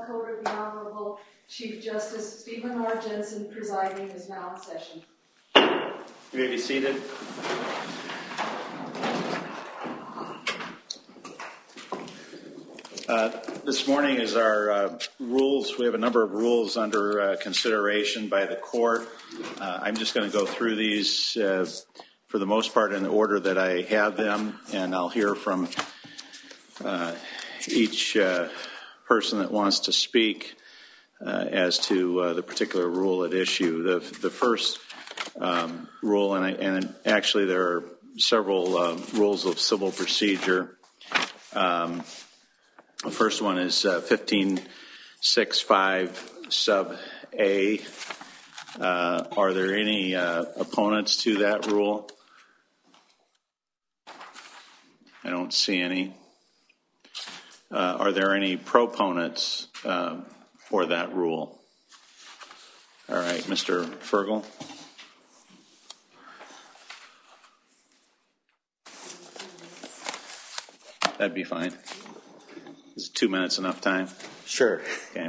Code of the Honorable Chief Justice Stephen R. Jensen presiding is now in session. You may be seated. This morning is our rules. We have a number of rules under consideration by the court. I'm just going to go through these for the most part in the order that I have them, and I'll hear from each person that wants to speak as to the particular rule at issue. The first rule, and actually there are several rules of civil procedure. The first one is 15.6.5 sub A. Are there any opponents to that rule? I don't see any. Are there any proponents for that rule? All right, Mr. Fergel. That'd be fine. Is 2 minutes enough time? Sure. Okay.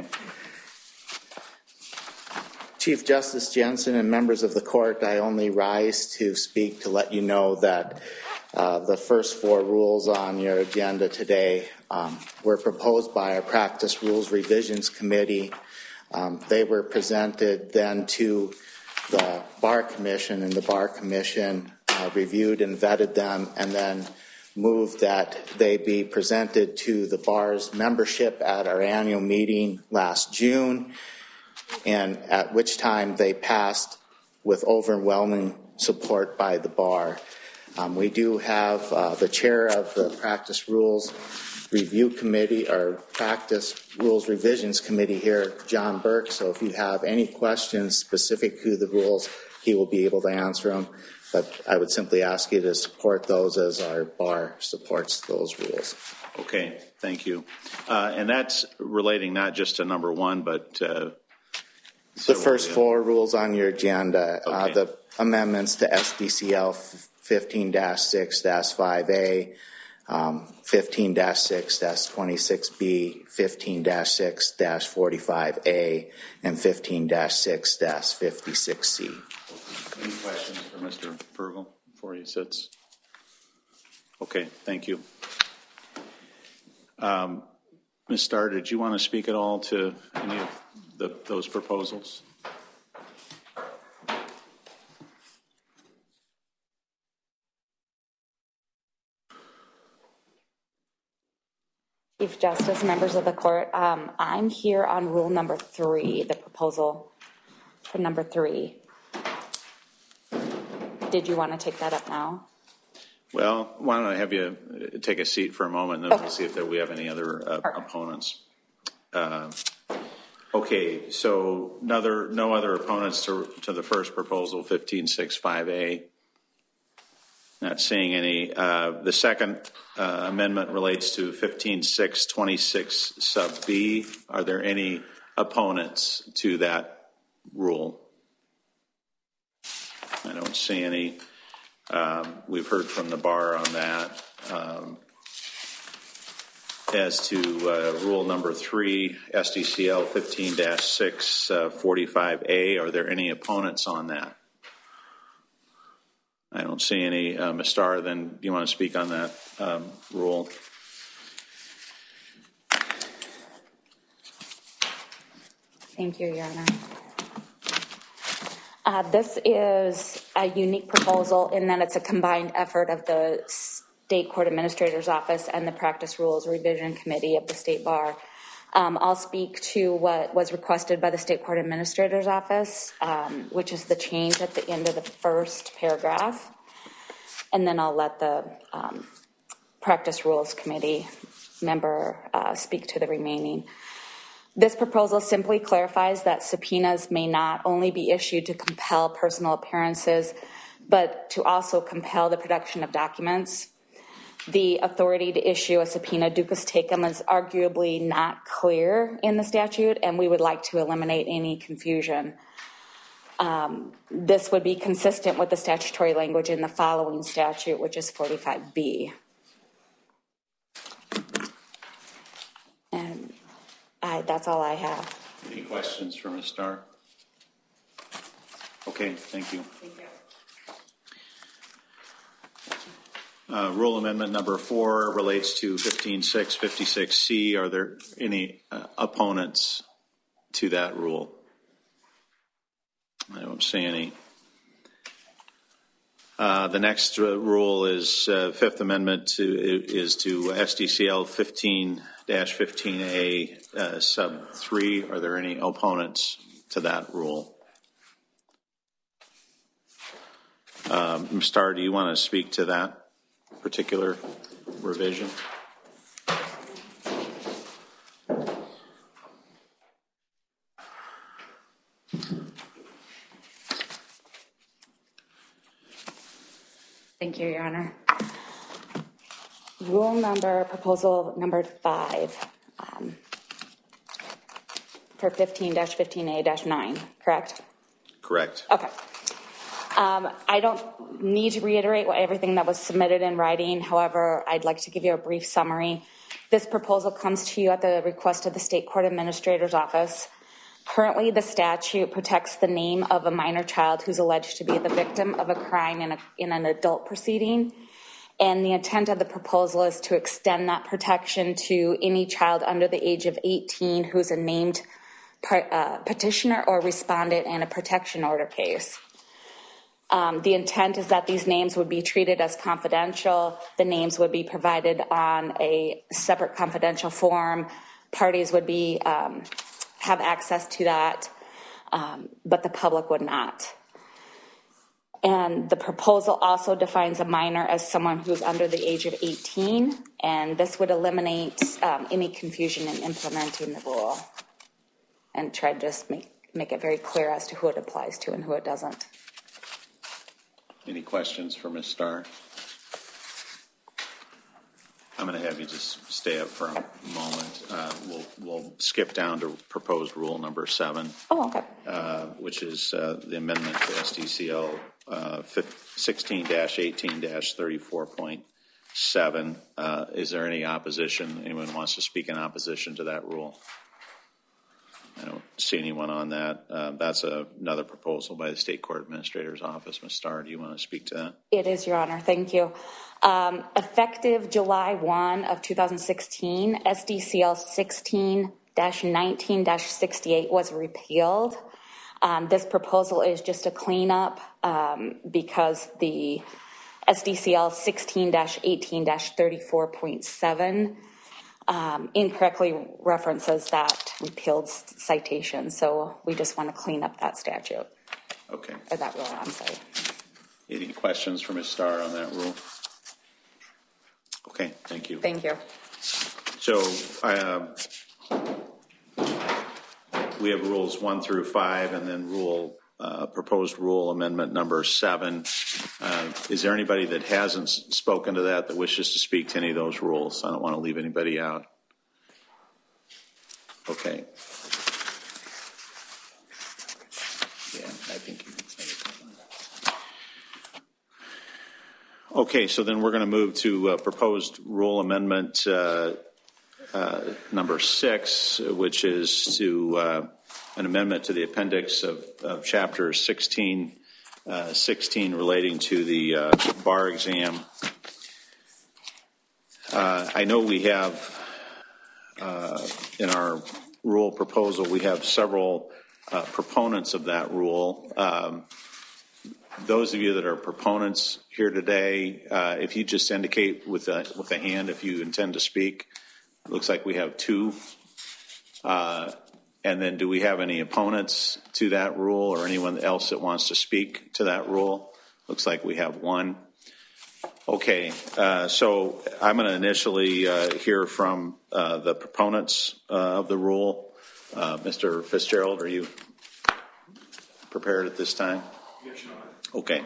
Chief Justice Jensen and members of the court, I only rise to speak to let you know that the first four rules on your agenda today were proposed by our Practice Rules Revisions Committee. They were presented then to the Bar Commission, and the Bar Commission reviewed and vetted them and then moved that they be presented to the bar's membership at our annual meeting last June, and at which time they passed with overwhelming support by the bar. We do have the chair of the Practice Rules Review Committee, or Practice Rules Revisions Committee here, John Burke, so if you have any questions specific to the rules, he will be able to answer them. But I would simply ask you to support those as our bar supports those rules. Okay, thank you. And that's relating not just to number one, but the first four rules on your agenda, okay. The amendments to SDCL 15-6-5A, 15-6-26B, 15-6-45A, and 15-6-56C. Any questions for Mr. Fergel before he sits? Okay, thank you. Ms. Starr, did you want to speak at all to any of those proposals? Chief Justice, members of the court, I'm here on rule number 3, the proposal for number 3. Did you want to take that up now? Well, why don't I have you take a seat for a moment, and then we'll see if we have any other opponents. Okay, so no other opponents to the first proposal, 15.6.5A. Not seeing any. The second amendment relates to 15.6.26 sub B. Are there any opponents to that rule? I don't see any. We've heard from the bar on that. As to rule number 3, SDCL 15-6-45A, are there any opponents on that? I don't see any. Ms. Starr, then do you want to speak on that rule? Thank you, Your Honor. This is a unique proposal in that it's a combined effort of the State Court Administrator's Office and the Practice Rules Revision Committee of the State Bar. I'll speak to what was requested by the State Court Administrator's Office, which is the change at the end of the first paragraph, and then I'll let the Practice Rules Committee member speak to the remaining. This proposal simply clarifies that subpoenas may not only be issued to compel personal appearances, but to also compel the production of documents. The authority to issue a subpoena ducus tecum is arguably not clear in the statute, and we would like to eliminate any confusion. This would be consistent with the statutory language in the following statute, which is 45B. And I That's all I have. Any questions for Ms. Starr? Okay, thank you. Thank you. Rule amendment number 4 relates to 15.656C. Are there any opponents to that rule? I don't see any. The next rule is Fifth Amendment is to SDCL 15-15A sub 3. Are there any opponents to that rule? Ms. Starr, do you want to speak to that particular revision? Thank you, Your Honor. Proposal number 5 for 15-15A-9, correct? Correct. Okay. I don't need to reiterate everything that was submitted in writing. However, I'd like to give you a brief summary. This proposal comes to you at the request of the State Court Administrator's Office. Currently, the statute protects the name of a minor child who's alleged to be the victim of a crime in an adult proceeding. And the intent of the proposal is to extend that protection to any child under the age of 18 who's a named petitioner or respondent in a protection order case. The intent is that these names would be treated as confidential. The names would be provided on a separate confidential form. Parties would be have access to that, but the public would not. And the proposal also defines a minor as someone who's under the age of 18, and this would eliminate any confusion in implementing the rule and try to just make it very clear as to who it applies to and who it doesn't. Any questions for Ms. Starr? I'm going to have you just stay up for a moment. We'll skip down to proposed rule number 7. Oh, okay. Which is the amendment to SDCL 16-18-34.7. Is there any opposition? Anyone wants to speak in opposition to that rule? I don't see anyone on that. That's another proposal by the State Court Administrator's Office. Ms. Starr, do you want to speak to that? It is, Your Honor. Thank you. Effective July 1 of 2016, SDCL 16-19-68 was repealed. This proposal is just a cleanup because the SDCL 16-18-34.7 incorrectly references that repealed citation. So we just want to clean up that statute. Okay. Or that rule, I'm sorry. Any questions for Ms. Starr on that rule? Okay, thank you. Thank you. So we have rules 1 through 5 and then proposed rule amendment number 7. Is there anybody that hasn't spoken to that wishes to speak to any of those rules? I don't want to leave anybody out. Okay. Yeah, I think you can say it. Okay, so then we're going to move to proposed rule amendment number 6, which is to an amendment to the appendix of chapter 16 relating to the bar exam. I know we have in our rule proposal, we have several proponents of that rule. Those of you that are proponents here today, if you just indicate with a hand if you intend to speak. It looks like we have 2. And then do we have any opponents to that rule or anyone else that wants to speak to that rule? Looks like we have 1. Okay, so I'm going to initially hear from the proponents of the rule. Mr. Fitzgerald, are you prepared at this time? Yes, Your Honor. Okay.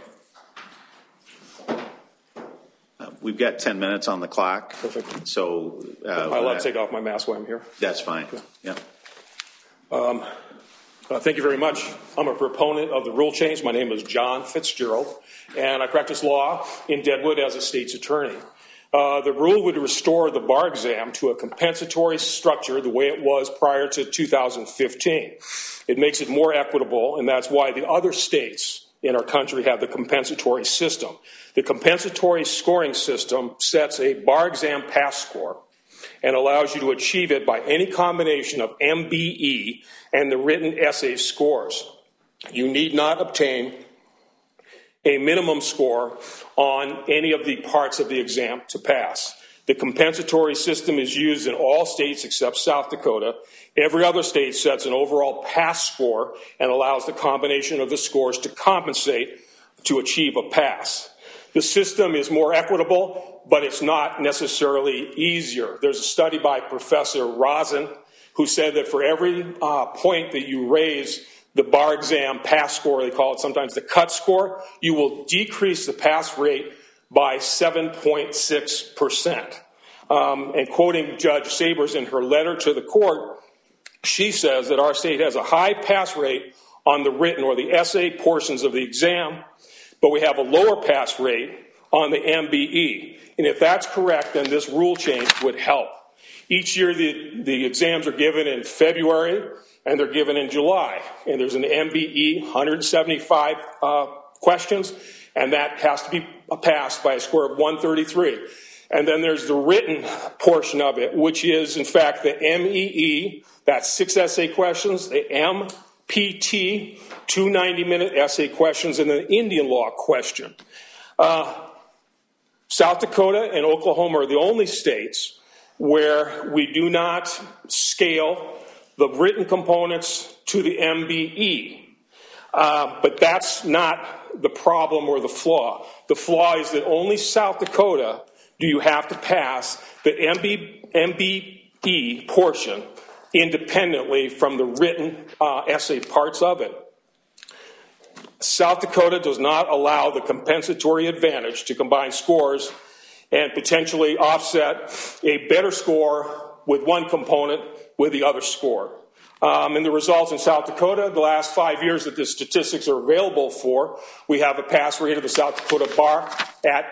We've got 10 minutes on the clock. Perfect. So I'm allowed to take off my mask while I'm here. That's fine. Yeah. Thank you very much. I'm a proponent of the rule change. My name is John Fitzgerald, and I practice law in Deadwood as a state's attorney. The rule would restore the bar exam to a compensatory structure the way it was prior to 2015. It makes it more equitable, and that's why the other states in our country have the compensatory system. The compensatory scoring system sets a bar exam pass score and allows you to achieve it by any combination of MBE and the written essay scores. You need not obtain a minimum score on any of the parts of the exam to pass. The compensatory system is used in all states except South Dakota. Every other state sets an overall pass score and allows the combination of the scores to compensate to achieve a pass. The system is more equitable, but it's not necessarily easier. There's a study by Professor Rosen who said that for every point that you raise the bar exam pass score, they call it sometimes the cut score, you will decrease the pass rate by 7.6%. And quoting Judge Sabers in her letter to the court, she says that our state has a high pass rate on the written or the essay portions of the exam, but we have a lower pass rate on the MBE. And if that's correct, then this rule change would help. Each year the exams are given in February and they're given in July. And there's an MBE, 175 questions, and that has to be passed by a score of 133. And then there's the written portion of it, which is, in fact, the MEE, that's 6 essay questions, the MPT, 2 90-minute essay questions, and an Indian law question. South Dakota and Oklahoma are the only states where we do not scale the written components to the MBE. But that's not the problem or the flaw. The flaw is that only South Dakota do you have to pass the MBE portion independently from the written essay parts of it. South Dakota does not allow the compensatory advantage to combine scores and potentially offset a better score with one component with the other score. And the results in South Dakota, the last 5 years that the statistics are available for, we have a pass rate of the South Dakota bar at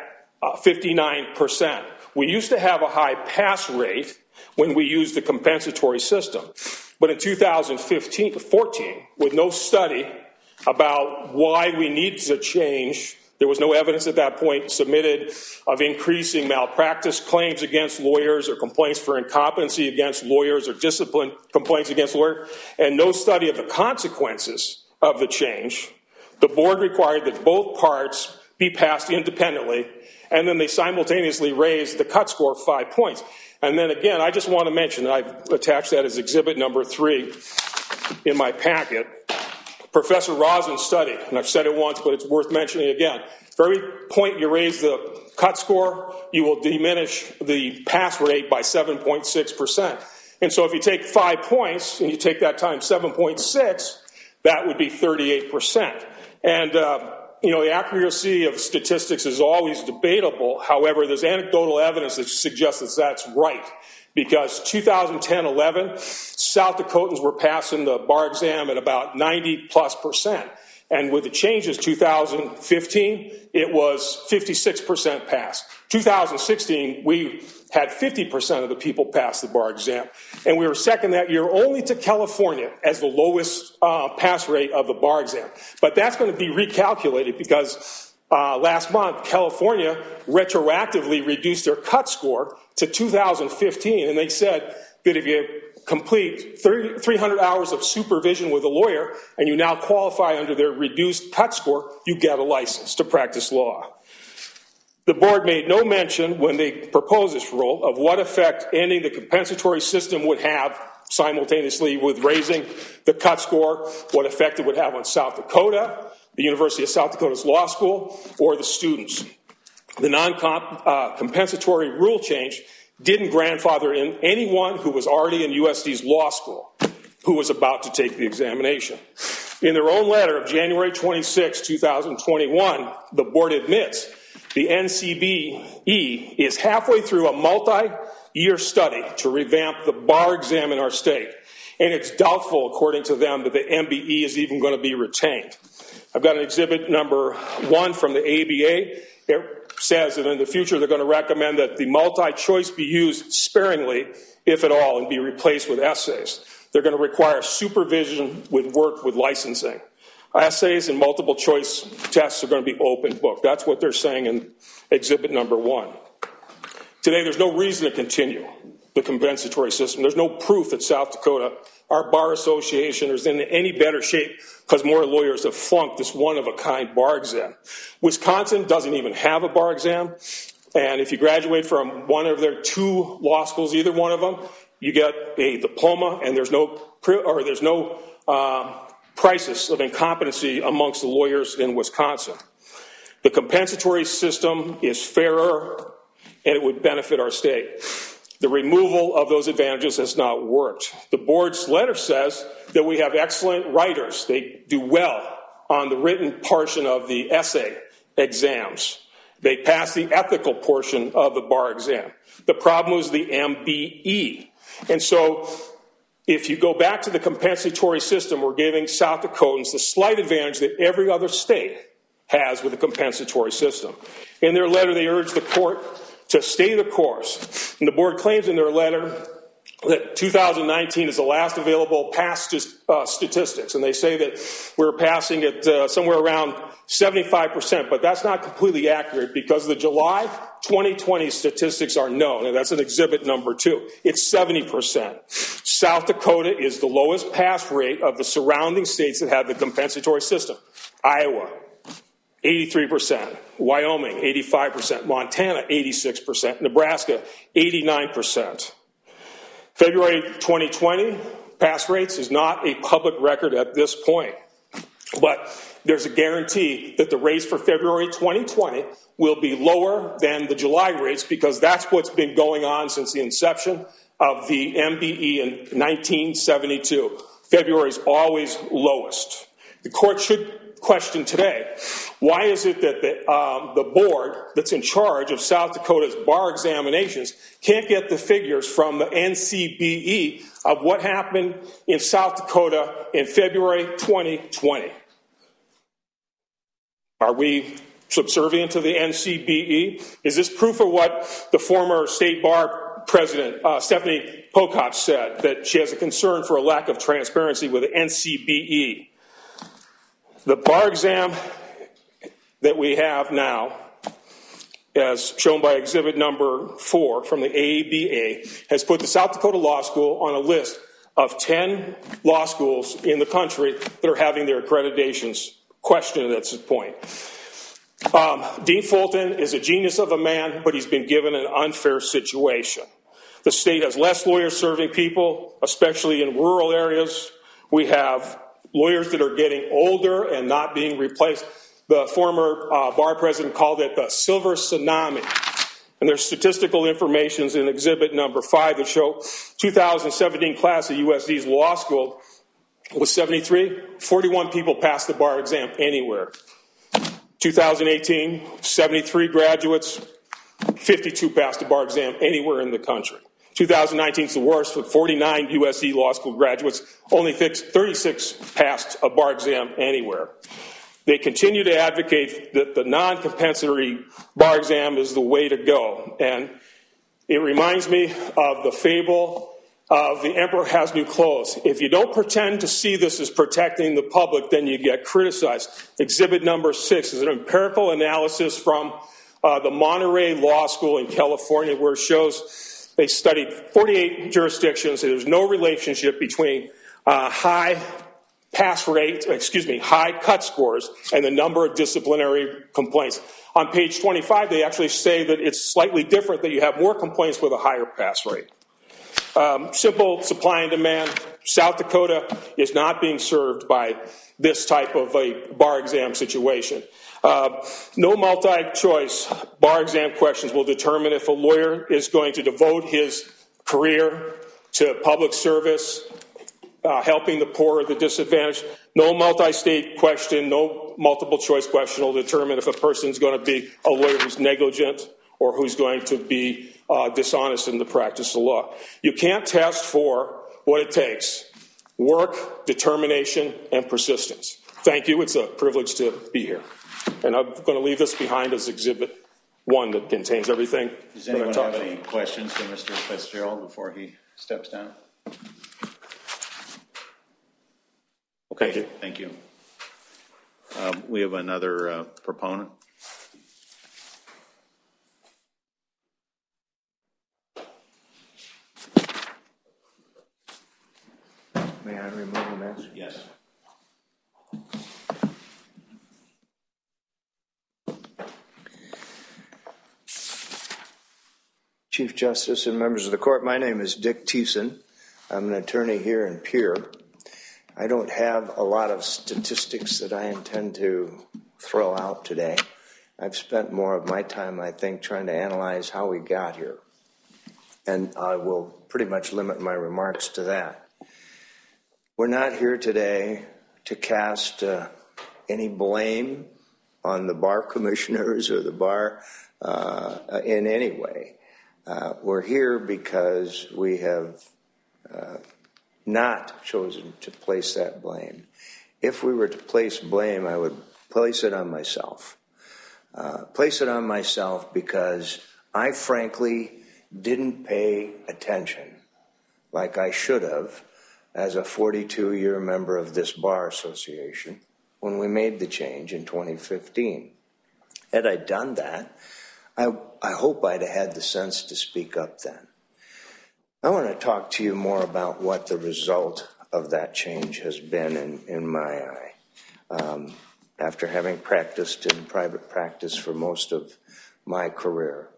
59%. We used to have a high pass rate when we used the compensatory system. But in 2014, with no study about why we needed to change, there was no evidence at that point submitted of increasing malpractice claims against lawyers or complaints for incompetency against lawyers or discipline complaints against lawyers, and no study of the consequences of the change. The board required that both parts be passed independently, and then they simultaneously raised the cut score 5 points. And then again, I just want to mention, I've attached that as exhibit number 3 in my packet, Professor Rosen's study, and I've said it once, but it's worth mentioning again. For every point you raise the cut score, you will diminish the pass rate by 7.6%. And so if you take 5 points and you take that times 7.6, that would be 38%. And the accuracy of statistics is always debatable. However, there's anecdotal evidence that suggests that that's right. Because 2010-11, South Dakotans were passing the bar exam at about 90+%. And with the changes 2015, it was 56% pass. 2016, we had 50% of the people pass the bar exam. And we were second that year only to California as the lowest pass rate of the bar exam. But that's going to be recalculated because last month, California retroactively reduced their cut score to 2015, and they said that if you complete 300 hours of supervision with a lawyer and you now qualify under their reduced cut score, you get a license to practice law. The board made no mention when they proposed this rule of what effect ending the compensatory system would have simultaneously with raising the cut score, what effect it would have on South Dakota, the University of South Dakota's law school, or the students. The non-compensatory rule change didn't grandfather in anyone who was already in USD's law school who was about to take the examination. In their own letter of January 26, 2021, the board admits the NCBE is halfway through a multi-year study to revamp the bar exam in our state, and it's doubtful, according to them, that the MBE is even going to be retained. I've got an exhibit number 1 from the ABA, it says that in the future they're going to recommend that the multi-choice be used sparingly, if at all, and be replaced with essays. They're going to require supervision with work with licensing. Essays and multiple choice tests are going to be open book. That's what they're saying in exhibit number 1. Today, there's no reason to continue the compensatory system. There's no proof that South Dakota, our bar association, is in any better shape because more lawyers have flunked this one-of-a-kind bar exam. Wisconsin doesn't even have a bar exam, and if you graduate from one of their 2 law schools, either one of them, you get a diploma, and there's no crisis of incompetency amongst the lawyers in Wisconsin. The compensatory system is fairer, and it would benefit our state. The removal of those advantages has not worked. The board's letter says that we have excellent writers. They do well on the written portion of the essay exams. They pass the ethical portion of the bar exam. The problem was the MBE. And so if you go back to the compensatory system, we're giving South Dakotans the slight advantage that every other state has with a compensatory system. In their letter, they urge the court to stay the course. And the board claims in their letter that 2019 is the last available past statistics. And they say that we're passing it somewhere around 75%, but that's not completely accurate because the July 2020 statistics are known, and that's in exhibit number 2. It's 70%. South Dakota is the lowest pass rate of the surrounding states that have the compensatory system. Iowa, 83%, Wyoming, 85%, Montana, 86%, Nebraska, 89%. February 2020 pass rates is not a public record at this point, but there's a guarantee that the rates for February 2020 will be lower than the July rates because that's what's been going on since the inception of the MBE in 1972. February is always lowest. The court should question today, why is it that the board that's in charge of South Dakota's bar examinations can't get the figures from the NCBE of what happened in South Dakota in February 2020? Are we subservient to the NCBE? Is this proof of what the former state bar president, Stephanie Pocock, said, that she has a concern for a lack of transparency with the NCBE? The bar exam that we have now, as shown by exhibit number 4 from the AABA, has put the South Dakota Law School on a list of 10 law schools in the country that are having their accreditations questioned at this point. Dean Fulton is a genius of a man, but he's been given an unfair situation. The state has less lawyers serving people, especially in rural areas. We have lawyers that are getting older and not being replaced. The former bar president called it the silver tsunami. And there's statistical information in exhibit number 5 that show 2017 class at USD's law school was 73. 41 people passed the bar exam anywhere. 2018, 73 graduates, 52 passed the bar exam anywhere in the country. 2019 is the worst with 49 USD law school graduates, only 36 passed a bar exam anywhere. They continue to advocate that the non-compensatory bar exam is the way to go. And it reminds me of the fable of the emperor has new clothes. If you don't pretend to see this as protecting the public, then you get criticized. Exhibit number 6 is an empirical analysis from the Monterey Law School in California, where it shows they studied 48 jurisdictions, and there's no relationship between high cut scores and the number of disciplinary complaints. On page 25, they actually say that it's slightly different, that you have more complaints with a higher pass rate. Simple supply and demand. South Dakota is not being served by this type of a bar exam situation. No multi-choice bar exam questions will determine if a lawyer is going to devote his career to public service, helping the poor or the disadvantaged. No multi-state question, no multiple choice question will determine if a person is going to be a lawyer who's negligent or who's going to be dishonest in the practice of law. You can't test for what it takes: work, determination, and persistence. Thank you. It's a privilege to be here. And I'm going to leave this behind as exhibit one that contains everything. Does that I anyone talked have about. any questions for Mr. Fitzgerald before he steps down? Okay. Thank you. We have another proponent. May I remove the mask? Yes. Chief Justice and members of the court, my name is Dick Thiessen. I'm an attorney here in Pierre. I don't have a lot of statistics that I intend to throw out today. I've spent more of my time, I think, trying to analyze how we got here. And I will pretty much limit my remarks to that. We're not here today to cast any blame on the bar commissioners or the bar in any way. We're here because we have not chosen to place that blame. If we were to place blame, I would place it on myself. Place it on myself because I frankly didn't pay attention like I should have as a 42-year member of this bar association when we made the change in 2015. Had I done that, I hope I'd have had the sense to speak up then. I want to talk to you more about what the result of that change has been in my eye. After having practiced in private practice for most of my career,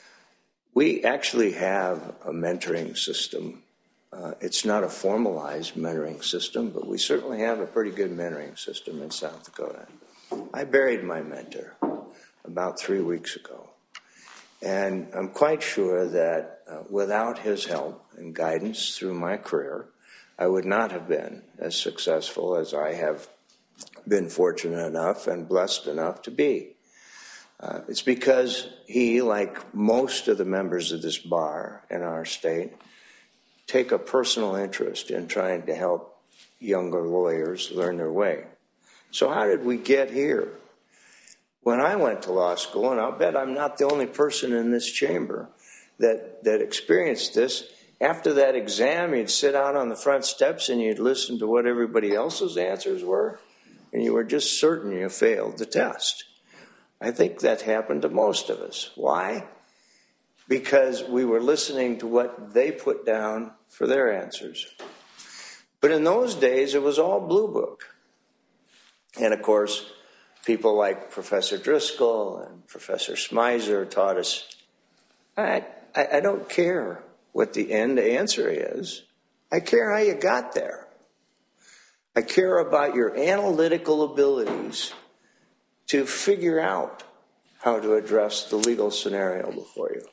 we actually have a mentoring system. It's not a formalized mentoring system, but we certainly have a pretty good mentoring system in South Dakota. I buried my mentor about 3 weeks ago. And I'm quite sure that without his help and guidance through my career, I would not have been as successful as I have been fortunate enough and blessed enough to be. It's because he, like most of the members of this bar in our state, take a personal interest in trying to help younger lawyers learn their way. So how did we get here? When I went to law school, and I'll bet I'm not the only person in this chamber that experienced this, after that exam, you'd sit out on the front steps and you'd listen to what everybody else's answers were, and you were just certain you failed the test. I think that happened to most of us. Why? Because we were listening to what they put down for their answers. But in those days, it was all blue book. And of course, people like Professor Driscoll and Professor Smizer taught us, I don't care what the end answer is. I care how you got there. I care about your analytical abilities to figure out how to address the legal scenario before you.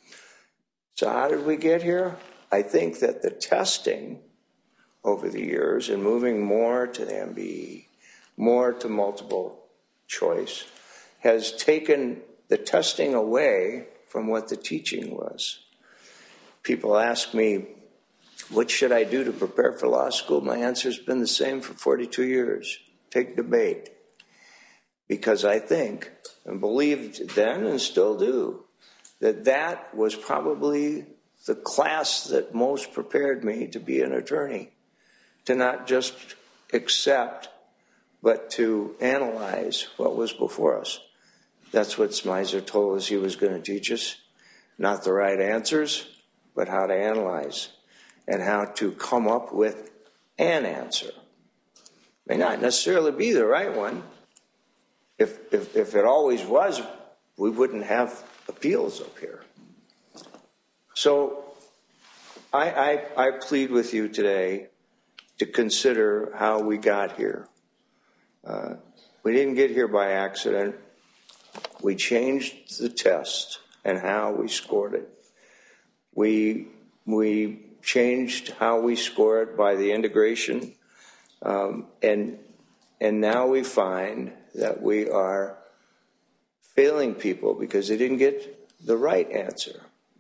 So how did we get here? I think that the testing over the years and moving more to the MBE, more to multiple choice, has taken the testing away from what the teaching was. People ask me, what should I do to prepare for law school? My answer's been the same for 42 years. Take debate. Because I think, and believed then and still do, that was probably the class that most prepared me to be an attorney, to not just accept, but to analyze what was before us. That's what Smizer told us he was going to teach us. Not the right answers, but how to analyze and how to come up with an answer. May not necessarily be the right one. If it always was, we wouldn't have appeals up here. So I plead with you today to consider how we got here. We didn't get here by accident. We changed the test and how we scored it. We changed how we score it by the integration, and now we find that we are failing people because they didn't get the right answer.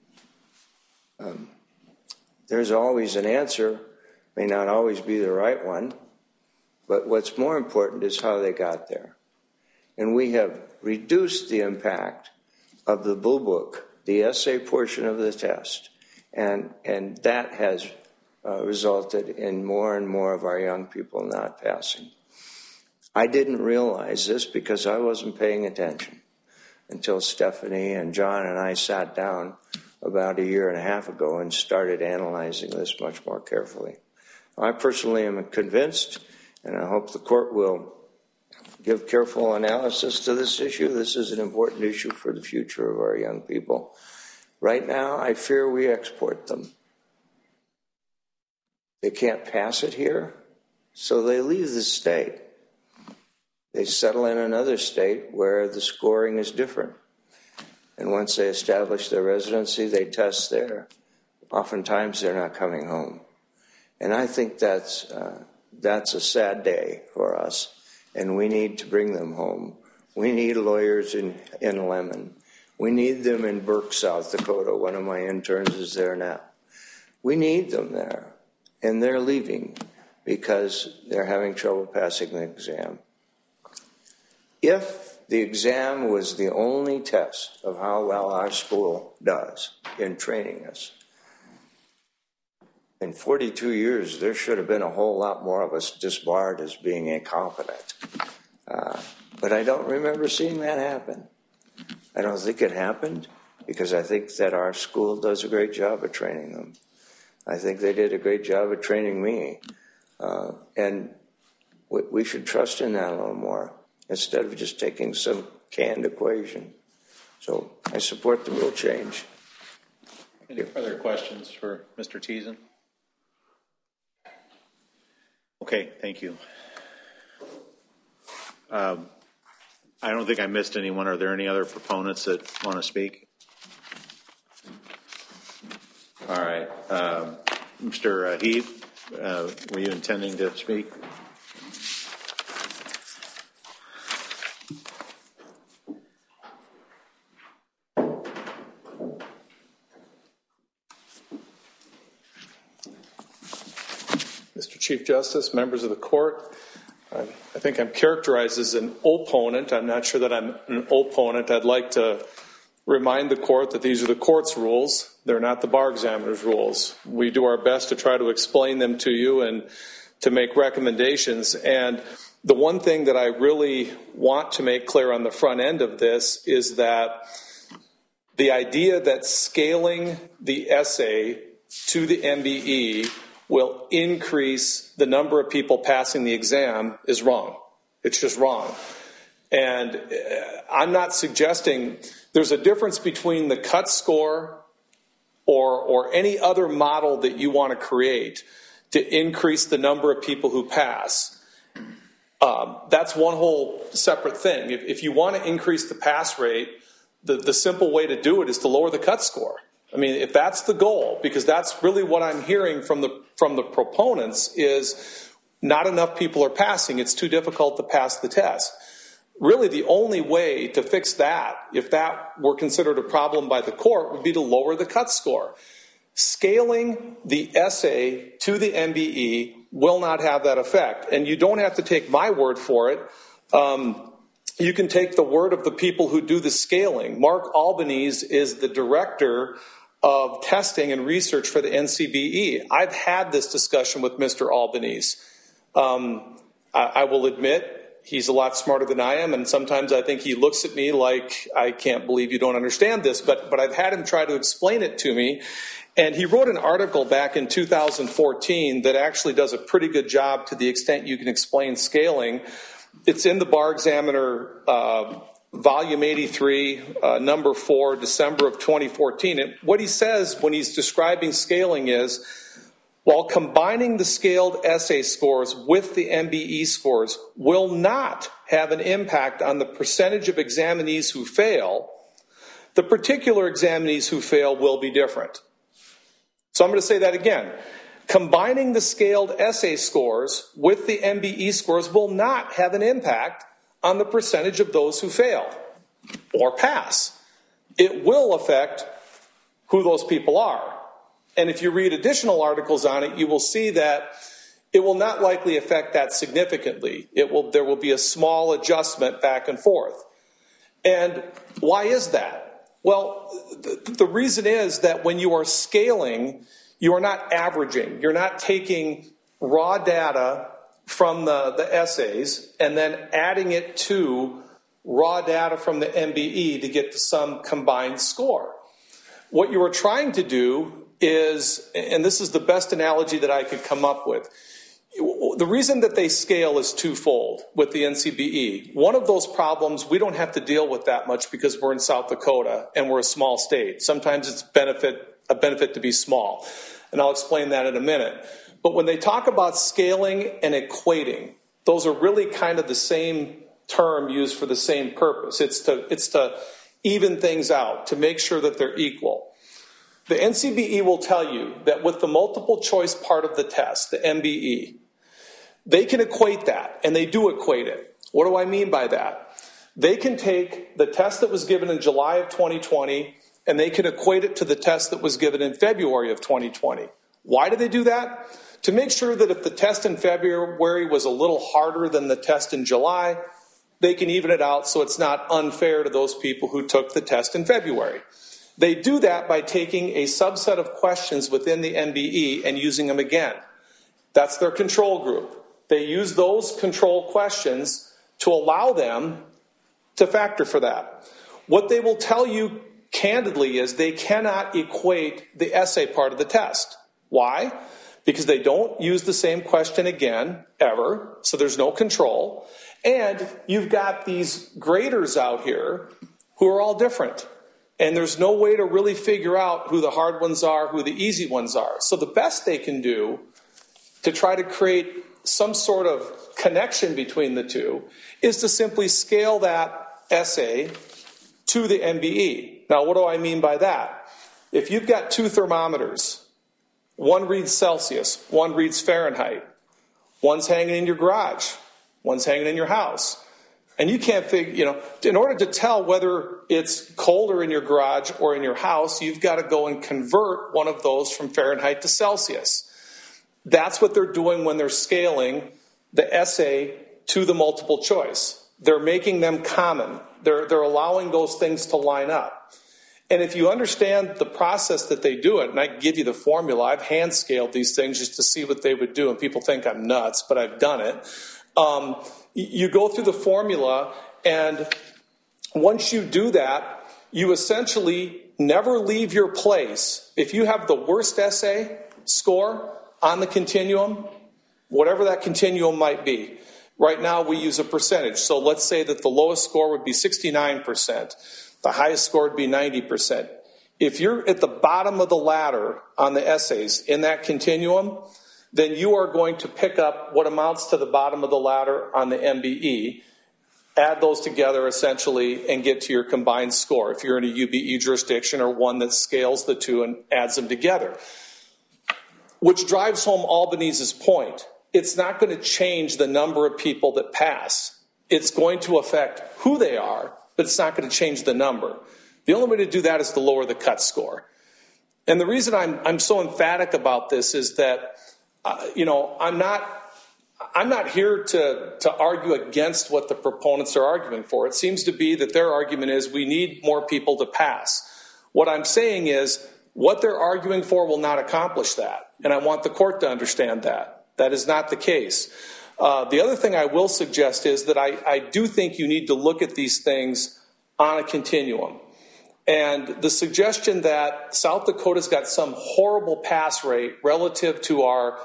There's always an answer, may not always be the right one, but what's more important is how they got there. And we have reduced the impact of the Blue Book, the essay portion of the test, and that has resulted in more and more of our young people not passing. I didn't realize this because I wasn't paying attention until Stephanie and John and I sat down about 1.5 years ago and started analyzing this much more carefully. I personally am convinced, and I hope the court will give careful analysis to this issue. This is an important issue for the future of our young people. Right now, I fear we export them. They can't pass it here, so they leave the state. They settle in another state where the scoring is different. And once they establish their residency, they test there. Oftentimes, they're not coming home. And I think that's a sad day for us, and we need to bring them home. We need lawyers in Lemon. We need them in Burke, South Dakota. One of my interns is there now. We need them there, and they're leaving because they're having trouble passing the exam. If the exam was the only test of how well our school does in training us, in 42 years, there should have been a whole lot more of us disbarred as being incompetent. But I don't remember seeing that happen. I don't think it happened because I think that our school does a great job of training them. I think they did a great job of training me. And we should trust in that a little more instead of just taking some canned equation. So I support the rule change. Any further questions for Mr. Teason? Okay, thank you. I don't think I missed anyone. Are there any other proponents that want to speak? All right. Mr. Heath, were you intending to speak? Mr. Chief Justice, members of the court, I think I'm characterized as an opponent. I'm not sure that I'm an opponent. I'd like to remind the court that these are the court's rules. They're not the bar examiner's rules. We do our best to try to explain them to you and to make recommendations. And the one thing that I really want to make clear on the front end of this is that the idea that scaling the essay to the MBE will increase the number of people passing the exam is wrong. It's just wrong. And I'm not suggesting there's a difference between the cut score or any other model that you want to create to increase the number of people who pass. That's one whole separate thing. If you want to increase the pass rate, the simple way to do it is to lower the cut score. I mean, if that's the goal, because that's really what I'm hearing from the proponents is not enough people are passing. It's too difficult to pass the test. Really, the only way to fix that, if that were considered a problem by the court, would be to lower the cut score. Scaling the essay to the MBE will not have that effect. And you don't have to take my word for it. You can take the word of the people who do the scaling. Mark Albanese is the director of testing and research for the NCBE. I've had this discussion with Mr. Albanese. I will admit he's a lot smarter than I am, and sometimes I think he looks at me like, I can't believe you don't understand this, but I've had him try to explain it to me. And he wrote an article back in 2014 that actually does a pretty good job to the extent you can explain scaling. It's in the Bar Examiner, volume 83, number 4, December of 2014. And what he says when he's describing scaling is, while combining the scaled essay scores with the MBE scores will not have an impact on the percentage of examinees who fail, the particular examinees who fail will be different. So I'm going to say that again. Combining the scaled essay scores with the MBE scores will not have an impact on the percentage of those who fail or pass. It will affect who those people are. And if you read additional articles on it, you will see that it will not likely affect that significantly. There will be a small adjustment back and forth. And why is that? Well, the reason is that when you are scaling, you are not averaging. You're not taking raw data from the essays and then adding it to raw data from the MBE to get to some combined score. What you are trying to do is, and this is the best analogy that I could come up with, the reason that they scale is twofold with the NCBE. One of those problems, we don't have to deal with that much because we're in South Dakota and we're a small state. Sometimes it's a benefit to be small, and I'll explain that in a minute. But when they talk about scaling and equating, those are really kind of the same term used for the same purpose. It's to even things out, to make sure that they're equal. The NCBE will tell you that with the multiple choice part of the test, the MBE, they can equate that, and they do equate it. What do I mean by that? They can take the test that was given in July of 2020, and they can equate it to the test that was given in February of 2020. Why do they do that? To make sure that if the test in February was a little harder than the test in July, they can even it out so it's not unfair to those people who took the test in February. They do that by taking a subset of questions within the MBE and using them again. That's their control group. They use those control questions to allow them to factor for that. What they will tell you candidly is they cannot equate the essay part of the test. Why? Because they don't use the same question again, ever, so there's no control. And you've got these graders out here who are all different. And there's no way to really figure out who the hard ones are, who the easy ones are. So the best they can do to try to create some sort of connection between the two is to simply scale that essay to the MBE. Now, what do I mean by that? If you've got two thermometers, one reads Celsius, one reads Fahrenheit, one's hanging in your garage, one's hanging in your house, and you can't figure, in order to tell whether it's colder in your garage or in your house, you've got to go and convert one of those from Fahrenheit to Celsius. That's what they're doing when they're scaling the essay to the multiple choice. They're making them common. They're allowing those things to line up. And if you understand the process that they do it, and I can give you the formula, I've hand scaled these things just to see what they would do, and people think I'm nuts, but I've done it. You go through the formula, and once you do that, you essentially never leave your place. If you have the worst essay score on the continuum, whatever that continuum might be, right now we use a percentage. So let's say that the lowest score would be 69%. The highest score would be 90%. If you're at the bottom of the ladder on the essays in that continuum, then you are going to pick up what amounts to the bottom of the ladder on the MBE, add those together essentially, and get to your combined score if you're in a UBE jurisdiction or one that scales the two and adds them together. Which drives home Albanese's point. It's not going to change the number of people that pass. It's going to affect who they are, but it's not going to change the number. The only way to do that is to lower the cut score. And the reason I'm so emphatic about this is that, I'm not here to argue against what the proponents are arguing for. It seems to be that their argument is we need more people to pass. What I'm saying is what they're arguing for will not accomplish that. And I want the court to understand that. That is not the case. The other thing I will suggest is that I do think you need to look at these things on a continuum. And the suggestion that South Dakota's got some horrible pass rate relative to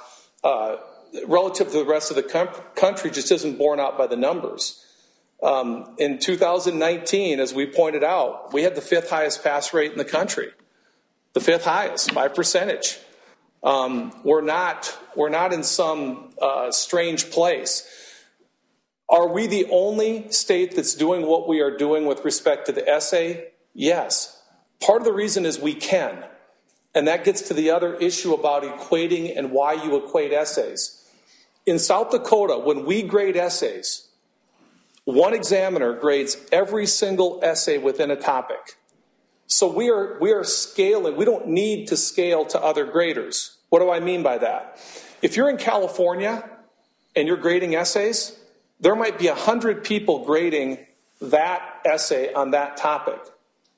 the rest of the country just isn't borne out by the numbers. In 2019, as we pointed out, we had the 5th highest pass rate in the country. The 5th highest by percentage. We're not in some strange place. Are we the only state that's doing what we are doing with respect to the essay? Yes. Part of the reason is we can. And that gets to the other issue about equating and why you equate essays. In South Dakota, when we grade essays, one examiner grades every single essay within a topic. So we are scaling. We don't need to scale to other graders. What do I mean by that? If you're in California and you're grading essays, there might be 100 people grading that essay on that topic.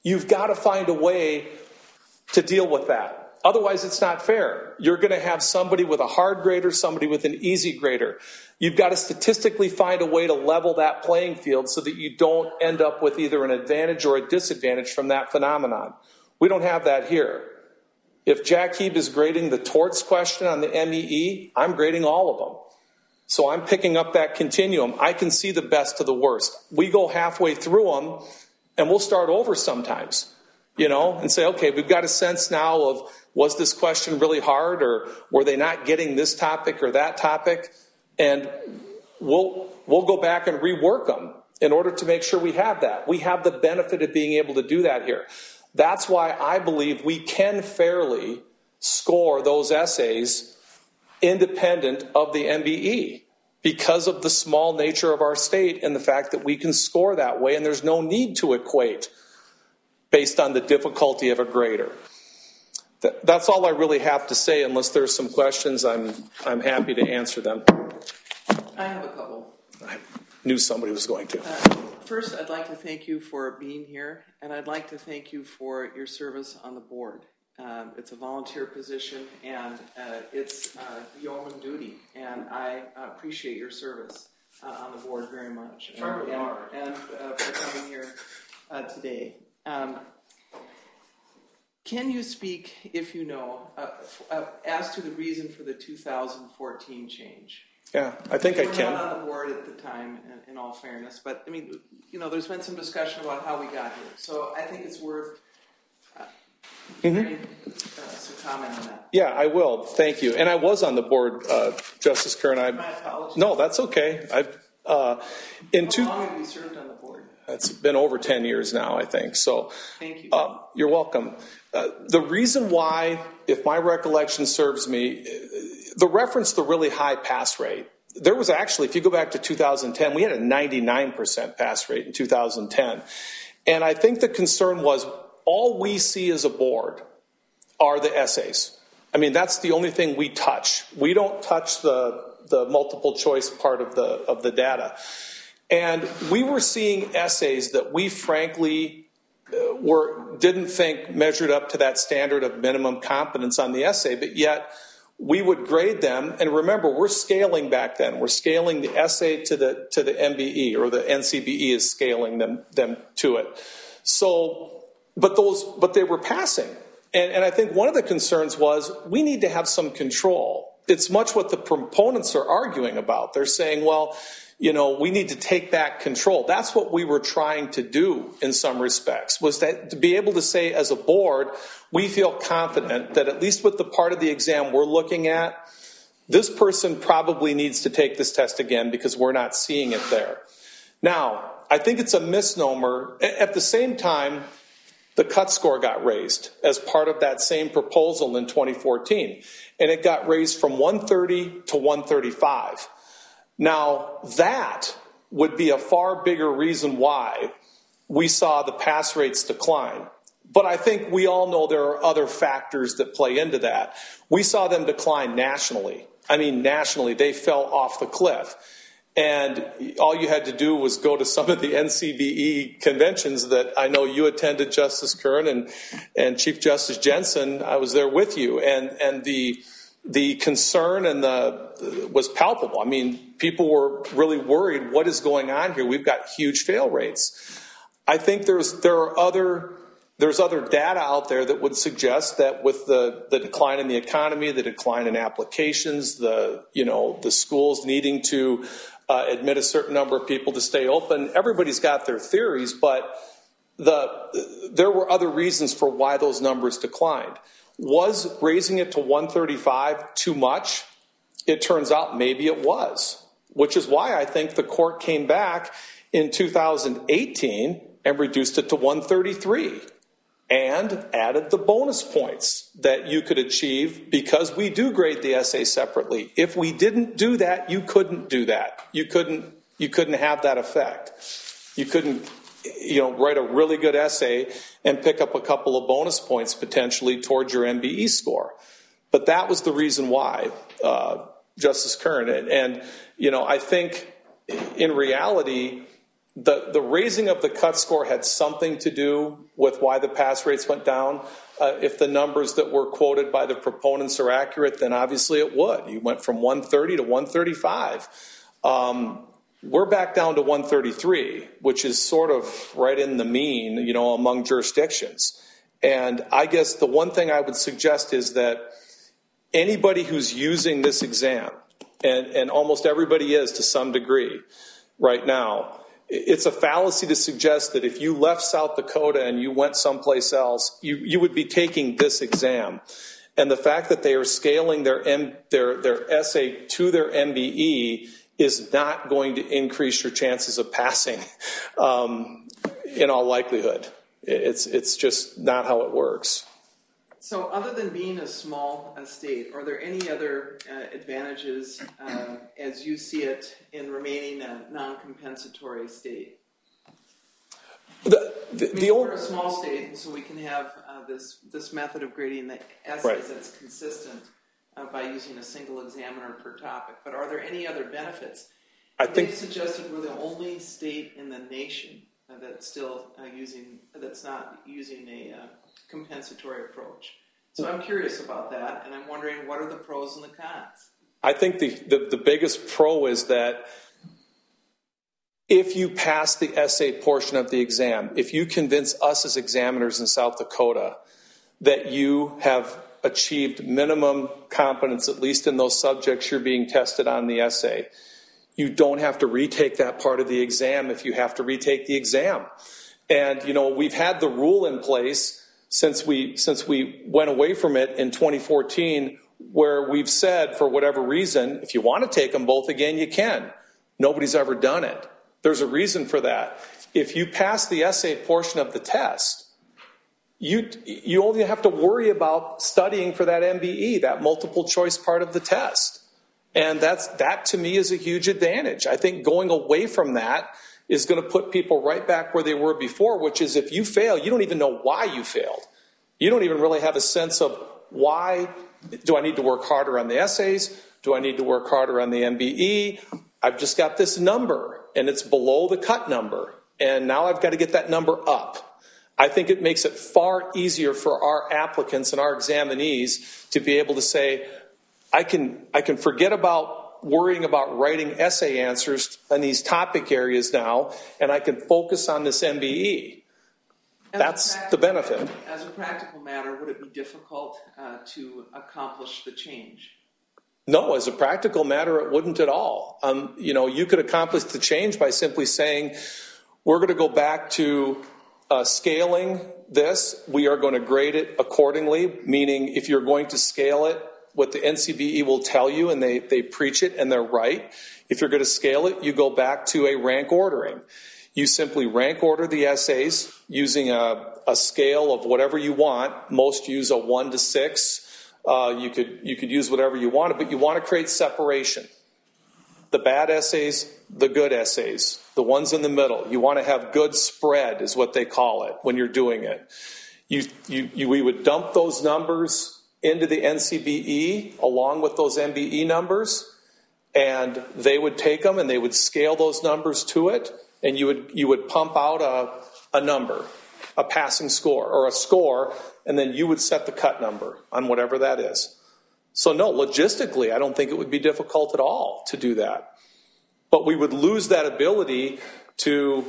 You've got to find a way to deal with that. Otherwise, it's not fair. You're going to have somebody with a hard grader, somebody with an easy grader. You've got to statistically find a way to level that playing field so that you don't end up with either an advantage or a disadvantage from that phenomenon. We don't have that here. If Jack Heeb is grading the torts question on the MEE, I'm grading all of them. So I'm picking up that continuum. I can see the best to the worst. We go halfway through them, and we'll start over sometimes, and say, okay, we've got a sense now of, was this question really hard, or were they not getting this topic or that topic? And we'll go back and rework them in order to make sure we have that. We have the benefit of being able to do that here. That's why I believe we can fairly score those essays independent of the MBE because of the small nature of our state and the fact that we can score that way, and there's no need to equate based on the difficulty of a grader. That's all I really have to say. Unless there's some questions, I'm happy to answer them. I have a couple. I knew somebody was going to. First, I'd like to thank you for being here, and I'd like to thank you for your service on the board. It's a volunteer position, and it's yeoman duty, and I appreciate your service on the board very much. And for coming here today. Can you speak, if you know, as to the reason for the 2014 change? Yeah, I think I can. You were not on the board at the time, in all fairness, but I mean, there's been some discussion about how we got here. So I think it's worth some comment on that. Yeah, I will. Thank you. And I was on the board, Justice Kern. My apologies. No, that's okay. How long have you served on the board? It's been over 10 years now, I think. So, thank you. You're welcome. The reason why, if my recollection serves me, the reference to the really high pass rate, there was actually, if you go back to 2010, we had a 99% pass rate in 2010. And I think the concern was all we see as a board are the essays. I mean, that's the only thing we touch. We don't touch the multiple choice part of the data. And we were seeing essays that we frankly didn't think measured up to that standard of minimum competence on the essay, but yet we would grade them. And remember, we're scaling back then. We're scaling the essay to the MBE, or the NCBE is scaling them to it. So, but they were passing. And I think one of the concerns was we need to have some control. It's much what the proponents are arguing about. They're saying, well, we need to take back control. That's what we were trying to do in some respects, was that to be able to say as a board, we feel confident that at least with the part of the exam we're looking at, this person probably needs to take this test again because we're not seeing it there. Now, I think it's a misnomer. At the same time, the cut score got raised as part of that same proposal in 2014, and it got raised from 130 to 135. Now, that would be a far bigger reason why we saw the pass rates decline. But I think we all know there are other factors that play into that. We saw them decline nationally. I mean, nationally, they fell off the cliff. And all you had to do was go to some of the NCBE conventions that I know you attended, Justice Kern, and Chief Justice Jensen. I was there with you. And the concern was palpable. I mean, people were really worried, what is going on here? We've got huge fail rates. I think there's other data out there that would suggest that with the decline in the economy, the decline in applications, the schools needing to admit a certain number of people to stay open, everybody's got their theories, but there were other reasons for why those numbers declined. Was raising it to 135 too much? It turns out maybe it was, which is why I think the court came back in 2018 and reduced it to 133 and added the bonus points that you could achieve because we do grade the essay separately. If we didn't do that, you couldn't do that. You couldn't have that effect. You couldn't write a really good essay and pick up a couple of bonus points potentially towards your MBE score. But that was the reason why, Justice Kern. And I think in reality, the raising of the cut score had something to do with why the pass rates went down. If the numbers that were quoted by the proponents are accurate, then obviously it would. You went from 130 to 135. We're back down to 133, which is sort of right in the mean, among jurisdictions. And I guess the one thing I would suggest is that anybody who's using this exam, and almost everybody is to some degree right now, it's a fallacy to suggest that if you left South Dakota and you went someplace else, you would be taking this exam. And the fact that they are scaling their essay to their MBE is not going to increase your chances of passing in all likelihood. It's just not how it works. So other than being a small state, are there any other advantages as you see it in remaining a non-compensatory state? We're a small state, so we can have this method of grading the essays that's consistent by using a single examiner per topic. But are there any other benefits? They suggested we're the only state in the nation that's not using a compensatory approach. So I'm curious about that, and I'm wondering what are the pros and the cons? I think the biggest pro is that if you pass the essay portion of the exam, if you convince us as examiners in South Dakota that you have achieved minimum competence, at least in those subjects you're being tested on the essay, you don't have to retake that part of the exam if you have to retake the exam. And, we've had the rule in place since we went away from it in 2014, where we've said, for whatever reason, if you want to take them both again, you can. Nobody's ever done it. There's a reason for that. If you pass the essay portion of the test, you only have to worry about studying for that MBE, that multiple choice part of the test. And that to me is a huge advantage. I think going away from that is going to put people right back where they were before, which is if you fail, you don't even know why you failed. You don't even really have a sense of why do I need to work harder on the essays? Do I need to work harder on the MBE? I've just got this number, and it's below the cut number, and now I've got to get that number up. I think it makes it far easier for our applicants and our examinees to be able to say, I can forget about worrying about writing essay answers in these topic areas now, and I can focus on this MBE. That's the benefit. As a practical matter, would it be difficult to accomplish the change? No, as a practical matter, it wouldn't at all. You could accomplish the change by simply saying, we're going to go back to scaling this. We are going to grade it accordingly, meaning if you're going to scale it, what the NCBE will tell you, and they preach it, and they're right. If you're going to scale it, you go back to a rank ordering. You simply rank order the essays using a scale of whatever you want. Most use a 1 to 6. You could use whatever you want, but you want to create separation. The bad essays, the good essays, the ones in the middle. You want to have good spread is what they call it when you're doing it. We would dump those numbers into the NCBE along with those MBE numbers, and they would take them and they would scale those numbers to it, and you would pump out a number, a passing score or a score, and then you would set the cut number on whatever that is. So no, logistically, I don't think it would be difficult at all to do that. But we would lose that ability to,